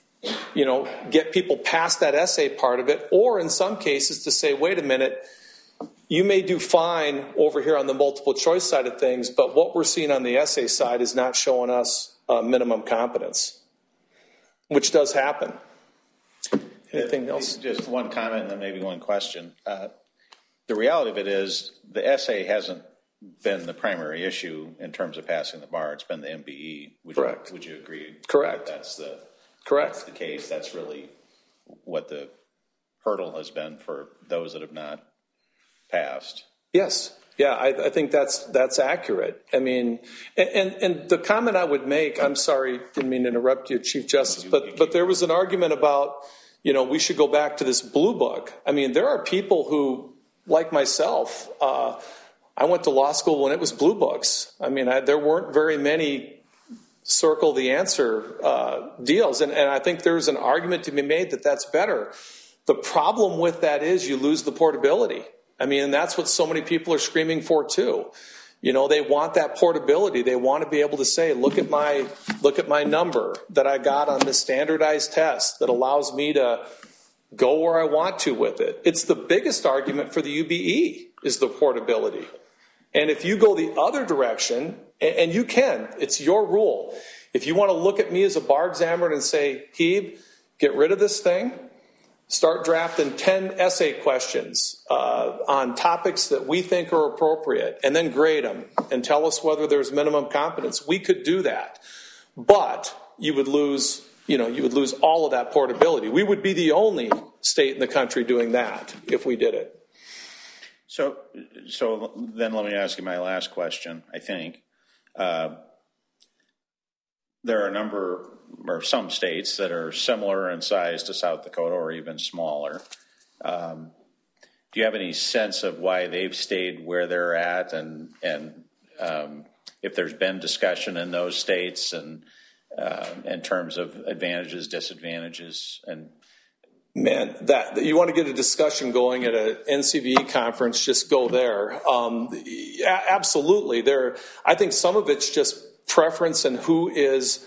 get people past that essay part of it, or in some cases to say, wait a minute, you may do fine over here on the multiple choice side of things, but what we're seeing on the essay side is not showing us minimum competence, which does happen. Anything else? Just one comment and then maybe one question. The reality of it is the essay hasn't been the primary issue in terms of passing the bar. It's been the MBE. Correct. Would you agree? Correct. That's the case. That's really what the hurdle has been for those that have not passed. Yes. Yeah, I think that's accurate. I mean, and the comment I would make, I'm sorry, didn't mean to interrupt you, Chief Justice, but there was an argument about, we should go back to this blue book. I mean, there are people who, like myself, I went to law school when it was blue books. I mean, there weren't very many circle the answer deals. And I think there's an argument to be made that that's better. The problem with that is you lose the portability. I mean, and that's what so many people are screaming for too. You know, they want that portability. They want to be able to say, look at my number that I got on this standardized test that allows me to go where I want to with it. It's the biggest argument for the UBE is the portability. And if you go the other direction, and you can, it's your rule. If you want to look at me as a bar examiner and say, Hebe, get rid of this thing, start drafting 10 essay questions on topics that we think are appropriate, and then grade them and tell us whether there's minimum competence. We could do that, but you would lose all of that portability. We would be the only state in the country doing that if we did it. So then let me ask you my last question. I think there are some states that are similar in size to South Dakota or even smaller. Do you have any sense of why they've stayed where they're at, and if there's been discussion in those states and in terms of advantages, disadvantages, and man, that you want to get a discussion going at an NCBE conference, just go there. Absolutely, I think some of it's just preference and whose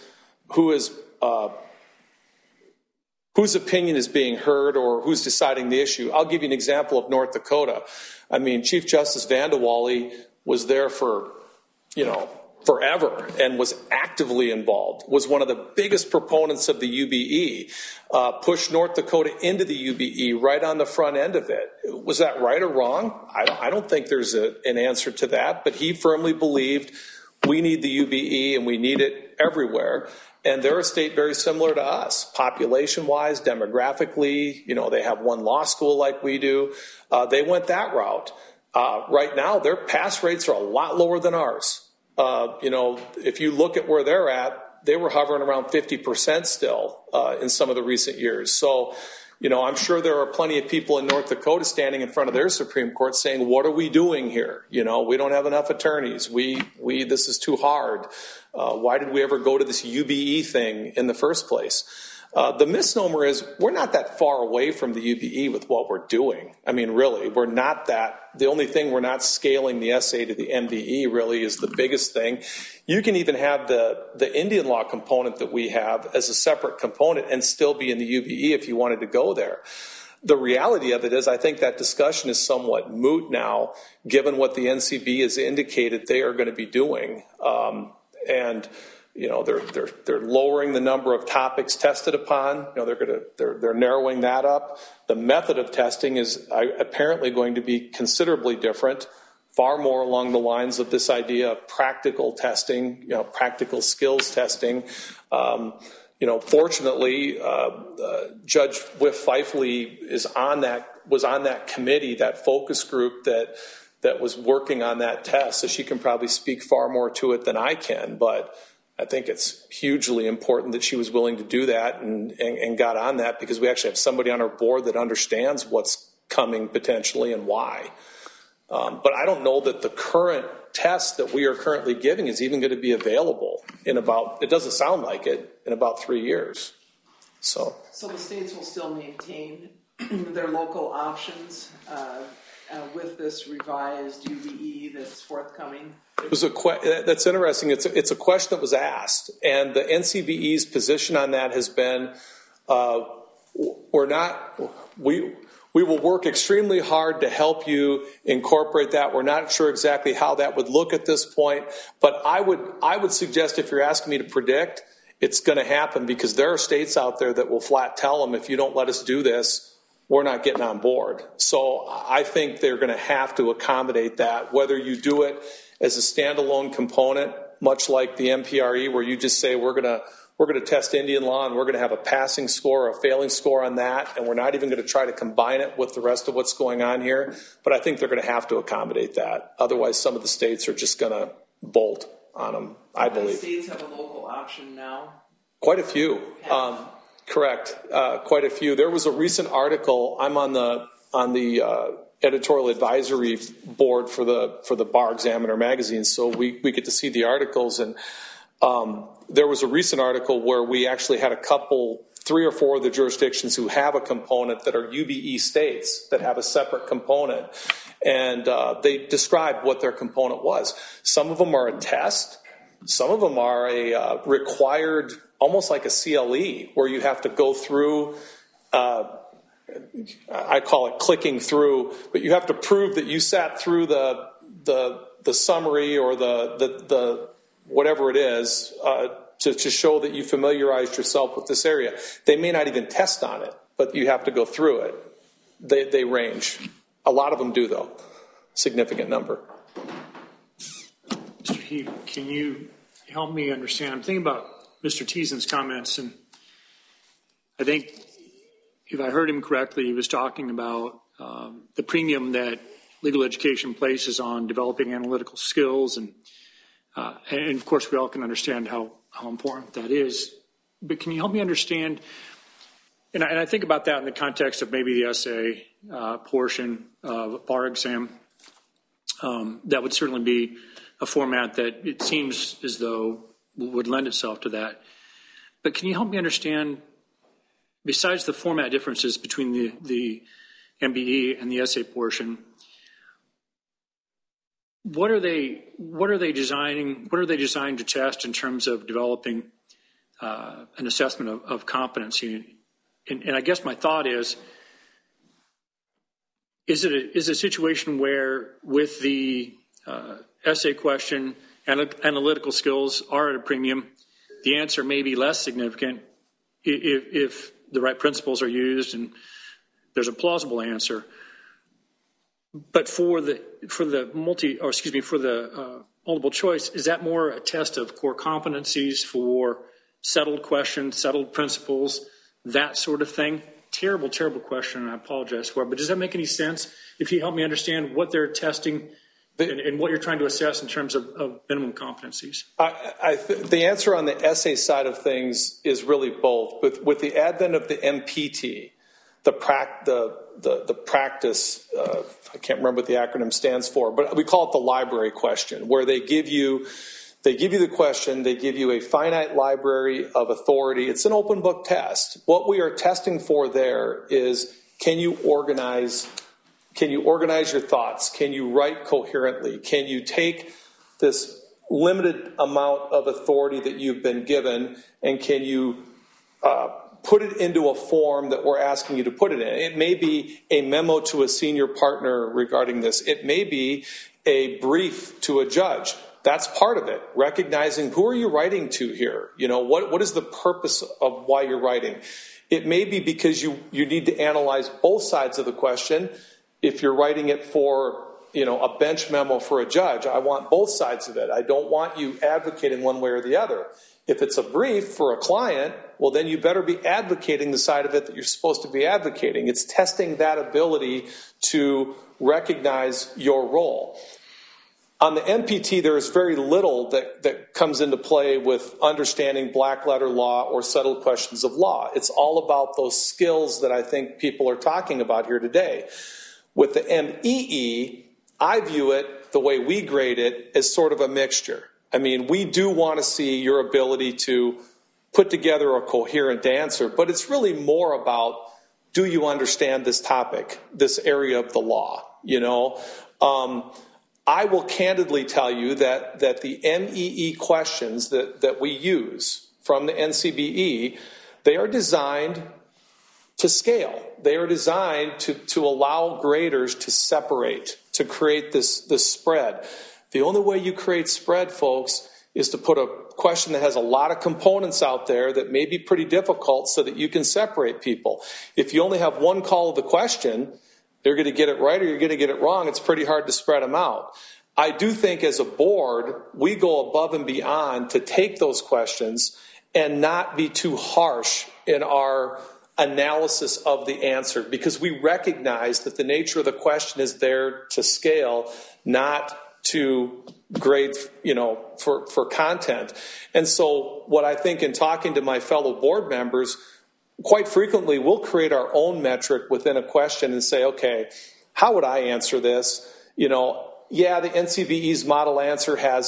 opinion is being heard or who's deciding the issue. I'll give you an example of North Dakota. I mean, Chief Justice Vandewally was there for, forever and was actively involved, was one of the biggest proponents of the UBE, pushed North Dakota into the UBE right on the front end of it. Was that right or wrong? I don't think there's an answer to that, but he firmly believed we need the UBE and we need it everywhere. And they're a state very similar to us, population-wise, demographically. They have one law school like we do. They went that route. Right now, their pass rates are a lot lower than ours. If you look at where they're at, they were hovering around 50% still in some of the recent years. So, I'm sure there are plenty of people in North Dakota standing in front of their Supreme Court saying, what are we doing here? We don't have enough attorneys. This is too hard. Why did we ever go to this UBE thing in the first place? The misnomer is we're not that far away from the UBE with what we're doing. I mean, really, we're not that. The only thing we're not scaling the essay to the MBE really is the biggest thing. You can even have the Indian law component that we have as a separate component and still be in the UBE if you wanted to go there. The reality of it is I think that discussion is somewhat moot now, given what the NCB has indicated they are going to be doing. They're lowering the number of topics tested upon. They're narrowing that up. The method of testing is apparently going to be considerably different, far more along the lines of this idea of practical testing, practical skills testing. Fortunately, Judge Whiff Fifley was on that committee, that focus group that was working on that test, so she can probably speak far more to it than I can, but I think it's hugely important that she was willing to do that and got on that, because we actually have somebody on our board that understands what's coming potentially and why. But I don't know that the current test that we are currently giving is even going to be available it doesn't sound like it, in about 3 years. So the states will still maintain their local options with this revised UBE that's forthcoming? It was that's interesting. It's a question that was asked, and the NCBE's position on that has been, we will work extremely hard to help you incorporate that. We're not sure exactly how that would look at this point, but I would suggest, if you're asking me to predict, it's going to happen, because there are states out there that will flat tell them, if you don't let us do this, we're not getting on board. So I think they're going to have to accommodate that, whether you do it as a standalone component, much like the MPRE, where you just say we're going to test Indian law and we're going to have a passing score or a failing score on that, and we're not even going to try to combine it with the rest of what's going on here. But I think they're going to have to accommodate that. Otherwise, some of the states are just going to bolt on them, I believe. States have a local option now? Quite a few. Correct. Quite a few. There was a recent article. I'm on the editorial advisory board for the Bar Examiner magazine, so we get to see the articles, and There was a recent article where we actually had 3 or 4 of the jurisdictions who have a component that are UBE states that have a separate component. And they described what their component was. Some of them are a test. Some of them are a required, almost like a CLE, where you have to go through, I call it clicking through, but you have to prove that you sat through the summary or the whatever it is to show that you familiarized yourself with this area. They may not even test on it, but you have to go through it. They range. A lot of them do, though. Significant number. Mr. Heath, can you help me understand? I'm thinking about Mr. Thiesen's comments, and I think if I heard him correctly, he was talking about the premium that legal education places on developing analytical skills, and of course we all can understand how important that is. But can you help me understand? And I think about that in the context of maybe the essay portion of a bar exam. That would certainly be a format that it seems as though would lend itself to that. But can you help me understand, besides the format differences between the MBE and the essay portion, what are they designed to test in terms of developing an assessment of competency? And I guess my thought is it a situation where with the essay question, analytical skills are at a premium, the answer may be less significant if the right principles are used and there's a plausible answer. But for the multiple choice, is that more a test of core competencies for settled questions, settled principles, that sort of thing? Terrible question, and I apologize for it. But does that make any sense? If you help me understand what they're testing and what you're trying to assess in terms of minimum competencies. The answer on the essay side of things is really both. With the advent of the MPT, the practice, I can't remember what the acronym stands for, but we call it the library question, where they give you the question, they give you a finite library of authority. It's an open book test. What we are testing for there is, can you organize your thoughts? Can you write coherently? Can you take this limited amount of authority that you've been given, and can you put it into a form that we're asking you to put it in? It may be a memo to a senior partner regarding this. It may be a brief to a judge. That's part of it. Recognizing who are you writing to here? You know, what is the purpose of why you're writing? It may be because you need to analyze both sides of the question. If you're writing it for, a bench memo for a judge, I want both sides of it. I don't want you advocating one way or the other. If it's a brief for a client, well, then you better be advocating the side of it that you're supposed to be advocating. It's testing that ability to recognize your role. On the MPT, there is very little that comes into play with understanding black letter law or settled questions of law. It's all about those skills that I think people are talking about here today. With the MEE, I view it, the way we grade it, as sort of a mixture. I mean, we do want to see your ability to put together a coherent answer, but it's really more about, do you understand this topic, this area of the law? I will candidly tell you that the MEE questions that we use from the NCBE, they are designed to scale. They are designed to allow graders to separate, to create this spread. The only way you create spread, folks, is to put a question that has a lot of components out there that may be pretty difficult so that you can separate people. If you only have one call of the question, they're going to get it right or you're going to get it wrong. It's pretty hard to spread them out. I do think as a board, we go above and beyond to take those questions and not be too harsh in our analysis of the answer, because we recognize that the nature of the question is there to scale, not to grade, for content. And so what I think in talking to my fellow board members, quite frequently we'll create our own metric within a question and say, okay, how would I answer this? The NCBE's model answer has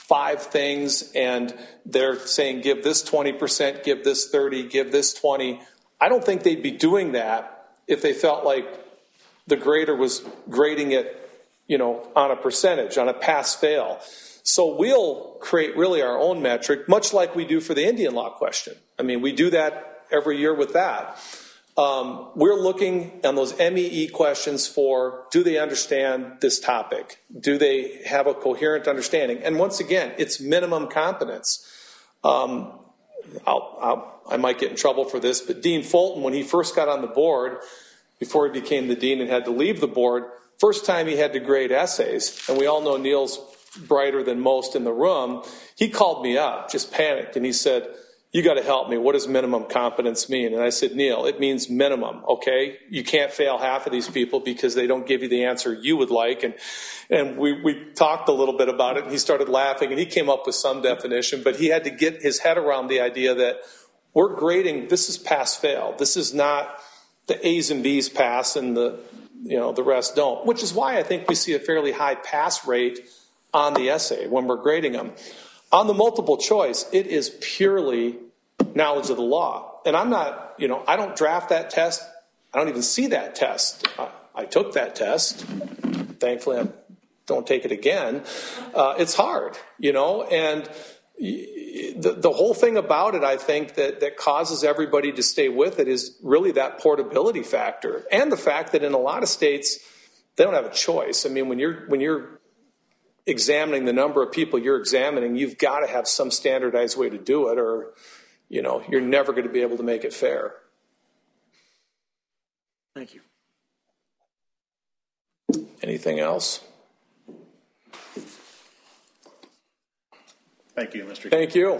5 things and they're saying give this 20%, give this 30, give this 20. I don't think they'd be doing that if they felt like the grader was grading it, on a percentage, on a pass-fail. So we'll create really our own metric, much like we do for the Indian law question. I mean, we do that every year with that. We're looking on those MEE questions for, do they understand this topic? Do they have a coherent understanding? And once again, it's minimum competence. I might get in trouble for this, but Dean Fulton, when he first got on the board, before he became the dean and had to leave the board, first time he had to grade essays, and we all know Neil's brighter than most in the room, he called me up, just panicked, and he said, you got to help me. What does minimum competence mean? And I said, Neil, it means minimum, okay? You can't fail half of these people because they don't give you the answer you would like. And we talked a little bit about it, and he started laughing, and he came up with some definition, but he had to get his head around the idea that we're grading, this is pass-fail. This is not the A's and B's pass and the rest don't, which is why I think we see a fairly high pass rate on the essay when we're grading them. On the multiple choice, it is purely knowledge of the law. And I'm not, I don't draft that test. I don't even see that test. I took that test. Thankfully, I don't take it again. It's hard, and the whole thing about it, I think, that causes everybody to stay with it is really that portability factor. And the fact that in a lot of states, they don't have a choice. I mean, when you're examining the number of people you're examining, you've got to have some standardized way to do it, or you're never going to be able to make it fair. Thank you. Anything else? Thank you, Mr. Thank you.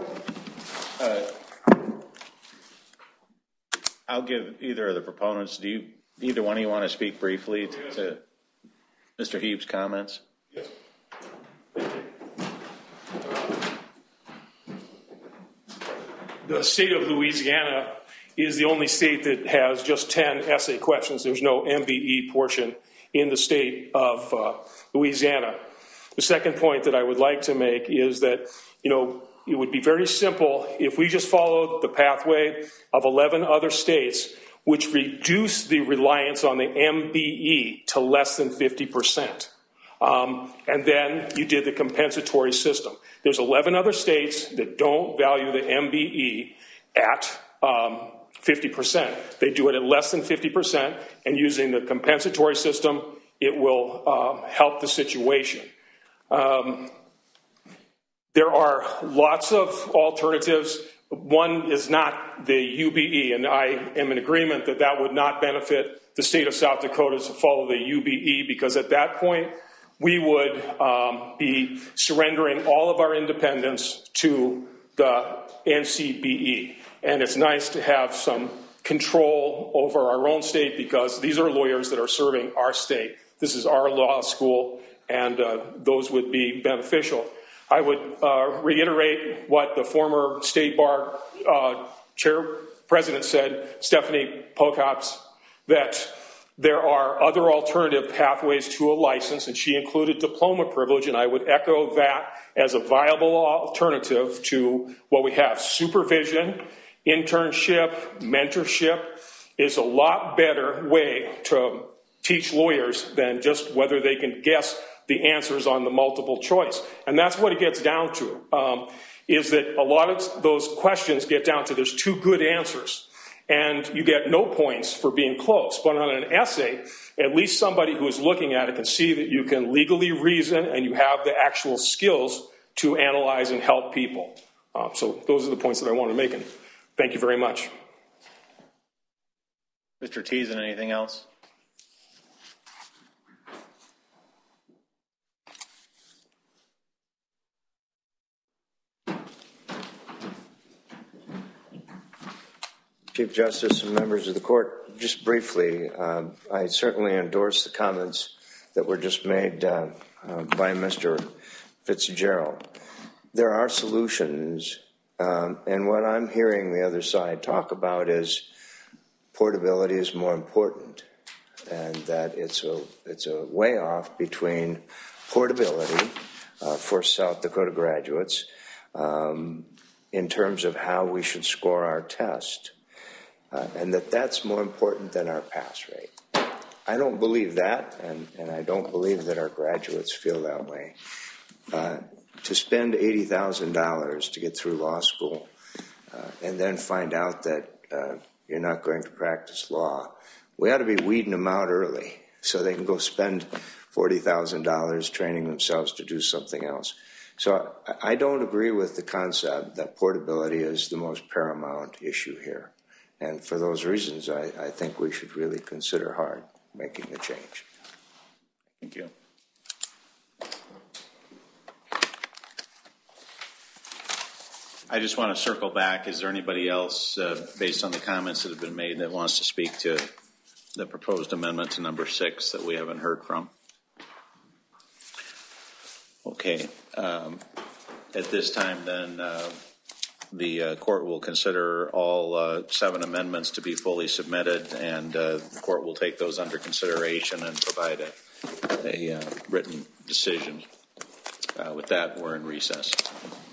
I'll give either of the proponents, either one of you want to speak briefly to Mr. Heap's comments? Yes. The state of Louisiana is the only state that has just 10 essay questions. There's no MBE portion in the state of Louisiana. The second point that I would like to make is that, it would be very simple if we just followed the pathway of 11 other states, which reduce the reliance on the MBE to less than 50%. And then you did the compensatory system. There's 11 other states that don't value the MBE at 50%. They do it at less than 50%, and using the compensatory system, it will help the situation. There are lots of alternatives. One is not the UBE, and I am in agreement that that would not benefit the state of South Dakota to follow the UBE, because at that point, we would be surrendering all of our independence to the NCBE. And it's nice to have some control over our own state, because these are lawyers that are serving our state. This is our law school, and those would be beneficial. I would reiterate what the former State Bar Chair President said, Stephanie Pocops, that there are other alternative pathways to a license, and she included diploma privilege, and I would echo that as a viable alternative to what we have. Supervision, internship, mentorship is a lot better way to teach lawyers than just whether they can guess the answers on the multiple choice. And that's what it gets down to, is that a lot of those questions get down to there's 2 good answers, and you get no points for being close. But on an essay, at least somebody who is looking at it can see that you can legally reason and you have the actual skills to analyze and help people. So those are the points that I want to make, and thank you very much. Mr. Teason, anything else? Chief Justice and members of the court, just briefly, I certainly endorse the comments that were just made by Mr. Fitzgerald. There are solutions, and what I'm hearing the other side talk about is portability is more important, and that it's a way off between portability, for South Dakota graduates in terms of how we should score our test, and that's more important than our pass rate. I don't believe that, and I don't believe that our graduates feel that way. To spend $80,000 to get through law school and then find out that you're not going to practice law, we ought to be weeding them out early so they can go spend $40,000 training themselves to do something else. So I don't agree with the concept that portability is the most paramount issue here. And for those reasons, I think we should really consider hard making a change. Thank you. I just want to circle back. Is there anybody else, based on the comments that have been made, that wants to speak to the proposed amendment to number 6 that we haven't heard from? Okay. At this time, then, the court will consider all 7 amendments to be fully submitted, and the court will take those under consideration and provide a written decision. With that, we're in recess.